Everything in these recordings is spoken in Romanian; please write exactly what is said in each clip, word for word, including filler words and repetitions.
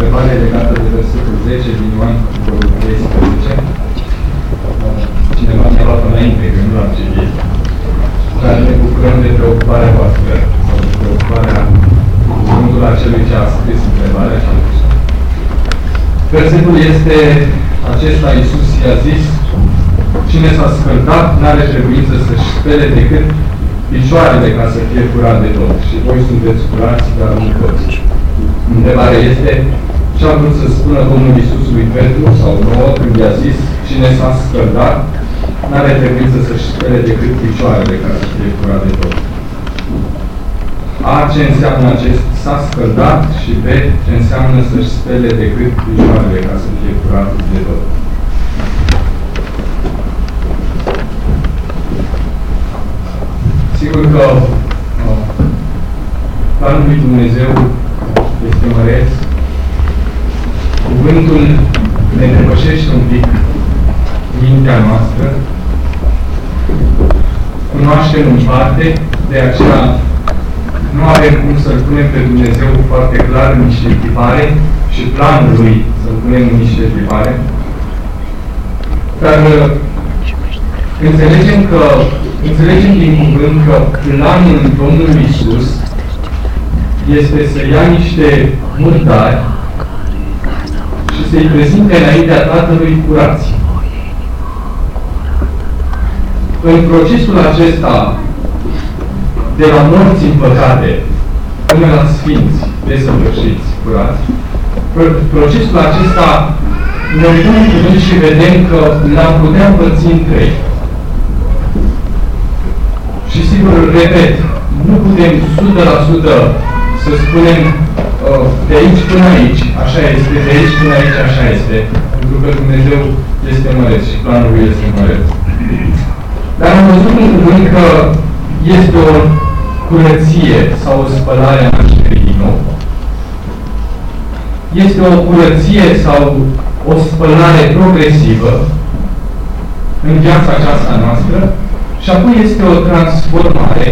întrebare legată de versetul zece din Ioan, capitolul treisprezece. Cineva mi-a luat înainte, că nu l-am citit. Dar ne bucurăm de preocuparea voastră, sau de preocuparea cuvântul acelui ce a scris întrebarea și a zis. Versetul este acesta: Iisus i-a zis: cine s-a scăldat n-are trebuință să-și spele decât picioarele ca să fie curat de tot. Și voi sunteți curați, dar nu toți. Întrebarea este: ce a vrut să spună Domnul Iisus lui Petru sau nouă când i-a zis: cine s-a scăldat n-are trebuință să-și spele decât picioarele ca să fie curat de tot. A, ce înseamnă acest s-a scăldat, și B, ce înseamnă să-și spele decât picioarele ca să fie curat de tot. Sigur că uh, planul lui Dumnezeu este măreț. Cuvântul ne depășește un pic mintea noastră. Cunoaștem în parte, de aceea nu avem cum să-L punem pe Dumnezeu foarte clar în niște tipare și planul Lui să-L punem în niște tipare. Dar înțelegem că, înțelegem din cuvânt că planul Domnului Iisus este să ia niște murdari și să-i prezinte înaintea Tatălui curați. În procesul acesta de la morți în păcate până la sfinți, desăvârșiți, curați, procesul acesta ne uităm în cuvânt și vedem că l-am putea împărți în trei. Și sigur, repet, nu putem o sută la sută să spunem uh, de aici până aici, așa este, de aici până aici, așa este, pentru că Dumnezeu este măreț și planul Lui este măreț. Dar am văzut în cuvânt că este o curăție sau o spălare a nașterii din nou. Este o curăție sau o spălare progresivă în viața aceasta noastră și apoi este o transformare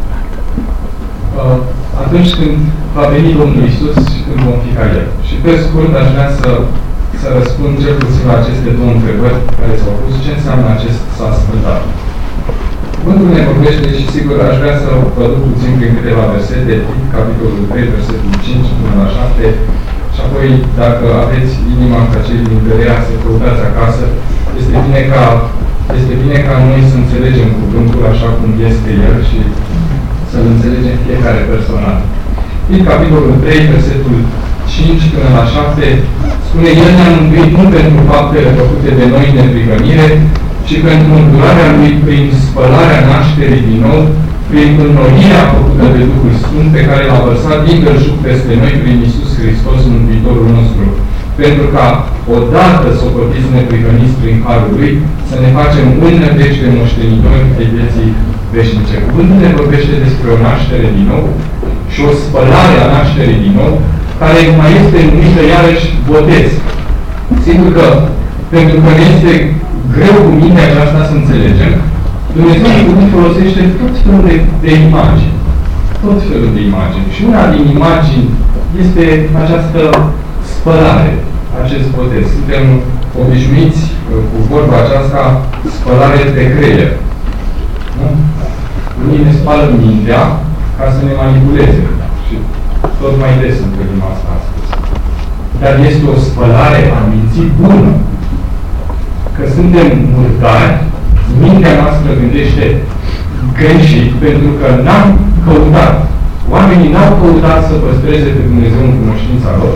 uh, atunci când va veni Domnul Iisus și când vom fi ca El. Și pe scurt aș vrea să, să răspund cel puțin la aceste două întrebări care s-au pus. Ce înseamnă acest s-a scăldat? Cuvântul ne vorbește și sigur aș vrea să vă duc puțin prin câteva versete, capitolul trei, versetul cinci până la șapte, și apoi, dacă aveți inima ca cei din Berea să căutați acasă, este bine ca, este bine ca noi să înțelegem cuvântul așa cum este el și să-l înțelegem fiecare personal. Din capitolul trei, versetul cinci până la șapte, spune: El ne-a mântuit nu pentru faptele făcute de noi în neprihănire, ci pentru îndurarea Lui prin spălarea nașterii din nou, prin înnoirea făcută de Duhul Sfânt, pe care L-a vărsat din belșug peste noi prin Iisus Hristos, Mântuitorul nostru, pentru ca, odată socotiți neprihăniți prin harul Lui, să ne facem în nădejde moștenitori de vieții veșnice. Cuvântul ne vorbește despre o naștere din nou și o spălare a nașterii din nou, care mai este numită iarăși botez. Sigur că, pentru că ne este greu cu mintea aceasta să înțelegem, Dumnezeu în cuvânt folosește tot felul de, de imagini. Tot felul de imagini. Și una din imagini este această spălare, acest botez. Suntem obișnuiți cu vorba aceasta, spălare pe creier. Nu? Unii ne spală mintea ca să ne manipuleze. Și tot mai des întâlnim asta astăzi. Dar este o spălare a minții bună. Că suntem murdari, mintea noastră gândește greșit, pentru că n-am căutat. Oamenii n-au căutat să păstreze pe Dumnezeu în cunoștința lor.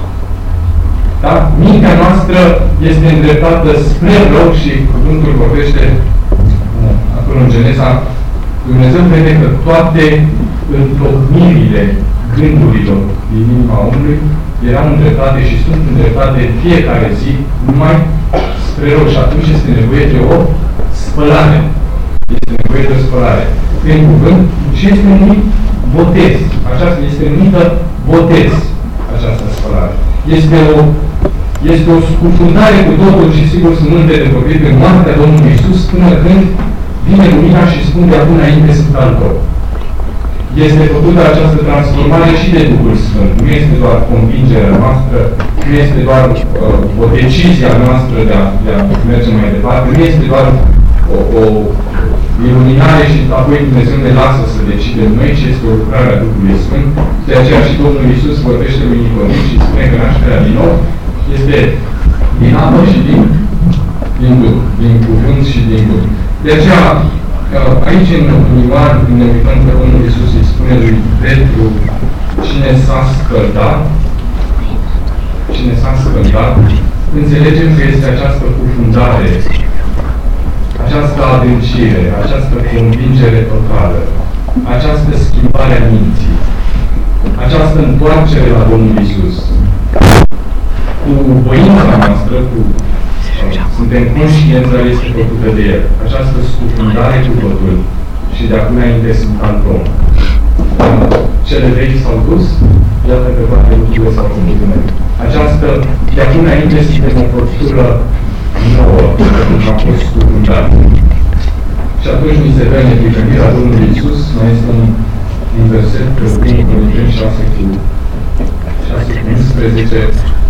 Da? Mintea noastră este îndreptată spre rău și cuvântul vorbește acolo în Geneza. Dumnezeu vede că toate întocmirile gândurilor din inima omului erau îndreptate și sunt îndreptate fiecare zi numai spre rău. Și atunci este nevoie de o spălare. Este nevoie de o spălare. Prin cuvânt și este numit botez. Aceasta este numită botez. Această spălare. Este o, este o scufundare cu totul și sigur sunt multe de vorbit pe moartea Domnului Iisus până când vine lumina și spune: acum înainte sunt al tău. este făcută această transformare și de Duhul Sfânt. Nu este doar convingerea noastră, nu este doar uh, o decizie a noastră de a, de a merge mai departe, nu este doar o, o iluminare și apoi Dumnezeu ne lasă să decidem noi, ci este o lucrare a Duhului Sfânt. De aceea și Domnul Iisus vorbește lui Nicodim și spune că nașterea din nou este din apă și din, din Duh, din cuvânt și din Duh. De aceea, aici în Ioan, când ne uităm că Domnul Iisus îi spune lui Petru cine s-a scăldat, cine s-a scăldat, înțelegem că este această cufundare, această adâncire, această convingere totală, această schimbare a minții, această întoarcere la Domnul Iisus. Cu voința noastră, cu suntem conștienți, dar este făcută de El. Această scufundare cu totul și de acum înainte sunt alt om. Cele vechi s-au dus, iată că toate lucrurile s-au făcut noi. Această, de acum înainte suntem o postură nouă, pentru că am fost scufundat. Și atunci mi se dă neprihănirea Domnului Iisus, mai este un, un verset, din Corinteni șase cu unsprezece.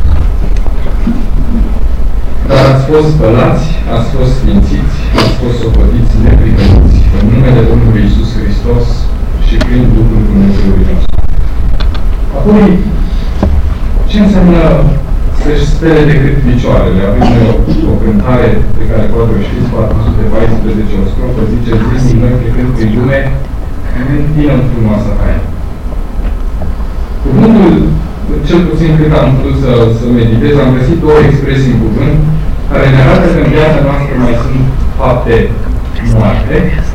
Dar ați fost spălați, ați fost sfințiți, ați fost socotiți neprihăniți în numele Domnului Iisus Hristos și prin Duhul Dumnezeului nostru. Apoi, ce înseamnă să-și spele decât picioarele? Avem o, o cântare pe care poate o știți, patru sute paisprezece, o strofă, zice, zilnic noi plecând prin lume, întindem frumoasa haină. Cuvântul, cel puțin cât am putut să, să meditez, am găsit două expresii în cuvânt care ne arată că în viața noastră mai sunt fapte moarte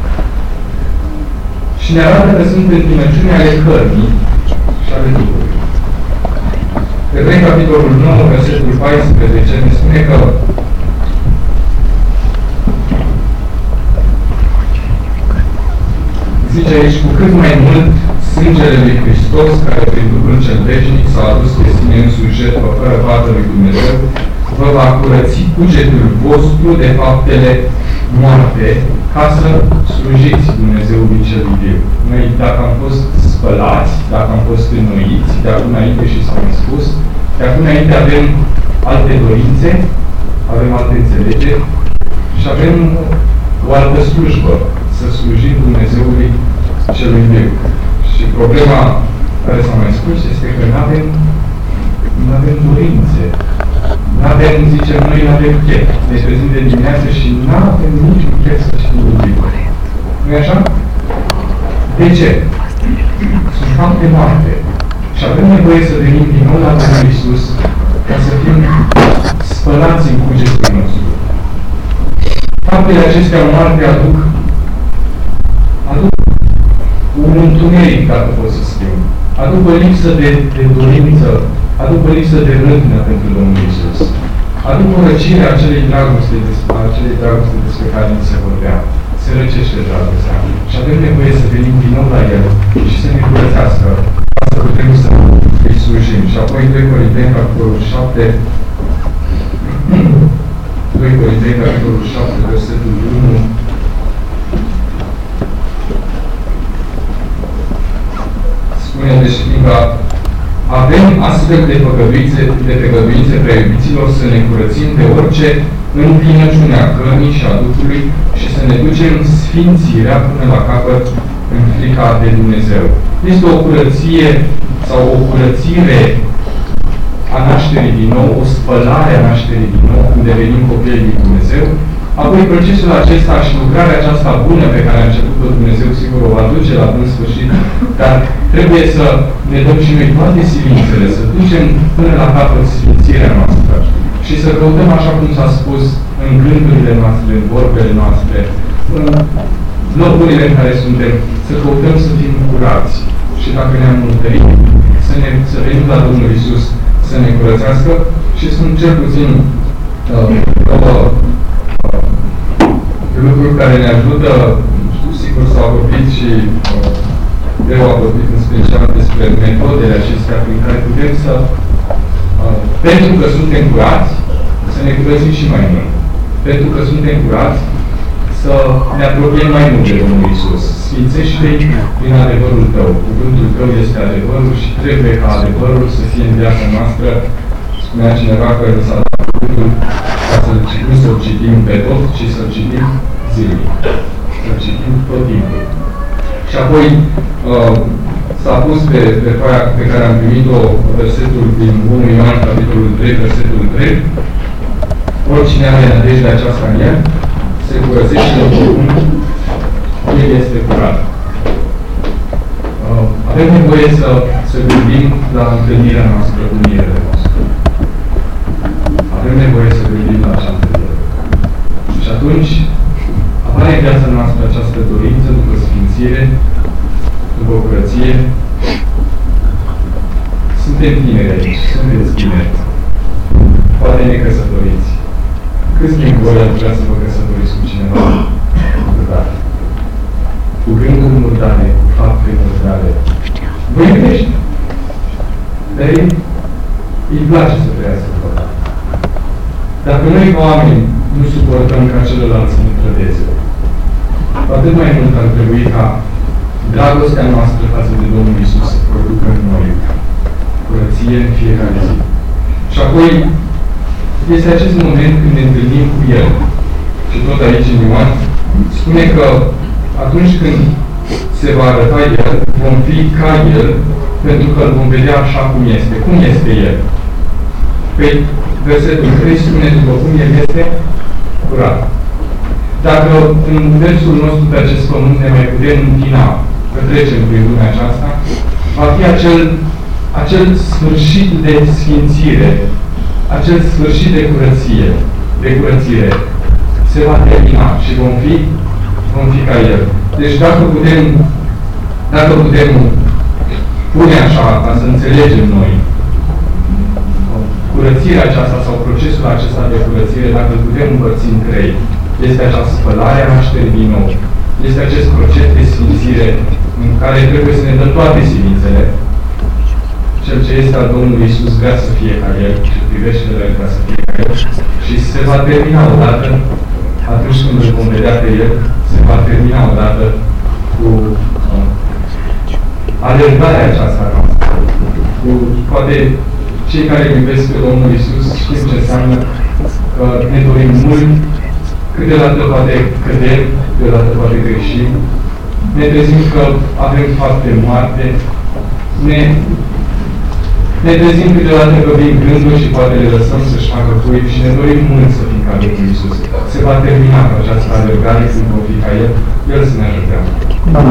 și ne arată că sunt întinăciuni ale cărnii și ale Duhului. Evrei, capitolul nouă, versetul paisprezece, ne spune că zice aici, cu cât mai mult sângele lui Hristos, care prin Duhul cel veșnic s-a adus pe sine însuși jertfă fără pată lui Dumnezeu, vă va curăți cugetul vostru de faptele moarte, ca să slujiți Dumnezeului cel viu. Noi, dacă am fost spălați, dacă am fost înnoiți, de acum înainte și s-am spus, de acum înainte avem alte dorințe, avem alte înțelegeri și avem o altă slujbă, să slujim Dumnezeului celui viu. Și problema care s-a mai spus este că nu avem, nu avem dorințe. Nu avem, zicem noi, nu avem chef. Ne trezim de dimineață și nu avem niciun chef să știm Dumnezeu. Nu-i așa? De ce? Sunt fapte moarte. Și avem nevoie să venim din nou la Domnul Iisus ca să fim spălați în cugetul nostru. Faptele acestea moarte aduc aduc un întuneric, dacă pot să spun. Aduc o lipsă de, de dorință, aduc o lipsă de râvnă pentru Domnul Iisus. Aduc o răcire a acelei dragoste, a acelei dragoste despre care ni se vorbea. Se răcește dragostea. Și avem nevoie să venim din nou la El și să ne curățească, ca să putem să îi slujim. Și apoi doi Corinteni, capitolul șapte, doi Corinteni, capitolul șapte, versetul unu, spune deci fiindcă avem astfel de făgăduințe, de făgăduințe prea iubiților să ne curățim de orice împlinăciune a cărnii și a Duhului și să ne ducem sfințirea până la capăt în frica de Dumnezeu. Este o curăție sau o curățire a nașterii din nou, o spălare a nașterii din nou, când devenim copii din Dumnezeu. Apoi procesul acesta și lucrarea aceasta bună pe care a început-o Dumnezeu, sigur, o va duce la bun sfârșit, dar trebuie să ne dăm și noi toate silințele, să ducem până la capăt sfințirea noastră și să căutăm, așa cum s-a spus, în gândurile noastre, în vorbele noastre, în locurile în care suntem, să căutăm să fim curați. Și dacă ne-am mântărit, să, ne, să venim la Domnul Iisus să ne curățească și sunt cel puțin uh, uh, lucruri care ne ajută, sigur s-au vorbit și uh, eu am vorbit în special despre metodele acestea prin care putem să, uh, pentru că suntem curați, să ne curățim și mai mult. Pentru că suntem curați, să ne apropiem mai mult de Domnul Iisus. Sfințește-i prin adevărul Tău. Cuvântul Tău este adevărul și trebuie ca adevărul să fie în viața noastră. Spunea cineva că s-a dat cuvântul ca să nu să-l citim pe tot, ci să-l citim zilnic. Să-l citim tot timpul. Și apoi uh, s-a pus pe, pe foaia pe care am primit-o versetul din unu Ioan, capitolul trei, versetul trei. Oricine are nădejdea aceasta în el, se curățește oricum, el este curat. Uh, avem nevoie să, să gândim la întâlnirea noastră cu mirele nostru. Avem nevoie să gândim la acea întâlnire. Și atunci apare în viața noastră această dorință după sfințire, după curăție. Suntem tineri aici, sunteți tineri. Poate necăsătoriți. Câți din voi ar vrea să vă căsătoriți cu cineva murdare? Cu gânduri murdare, cu fapte murdare. Vă iubește. Dar îi, îi place să trăiască fără. Dacă noi, oameni, nu suportăm ca celălalt să ne trădeze, cu atât mai mult ar trebui ca dragostea noastră față de Domnul Iisus să producă în noi curăție în fiecare zi. Și apoi este acest moment când ne întâlnim cu El. Și tot aici în Ioan spune că atunci când se va arăta El, vom fi ca El, pentru că îl vom vedea așa cum este. Cum este El? Păi, versetul trei spune după cum El este curat. Dacă în versul nostru pe acest pământ ne mai putem închina că trecem prin lumea aceasta, va fi acel, acel sfârșit de sfințire, acel sfârșit de curăție, de curățire, se va termina și vom fi, vom fi ca El. Deci dacă putem, dacă putem pune așa, ca să înțelegem noi, curățirea aceasta sau procesul acesta de curățire, dacă îl putem împărți în trei, este această spălare a nașterii din nou. Este acest proces de sfințire în care trebuie să ne dăm toate silințele. Cel ce este al Domnului Iisus vrea să fie ca El și privește de El ca să fie ca El și se va termina odată, atunci când îl vom vedea pe El, se va termina odată cu uh, alergarea aceasta noastră. Cu, poate cei care iubesc pe Domnul Iisus știm ce înseamnă că ne dorim mult, câteodată poate cădem, câteodată poate greșim, ne trezim că avem fapte moarte, ne, ne trezim câteodată că vin gânduri și poate le lăsăm să-și facă puic și ne dorim mult să fim ca Domnul Iisus. Se va termina cu această alergare când vom fi ca El, El să ne ajute.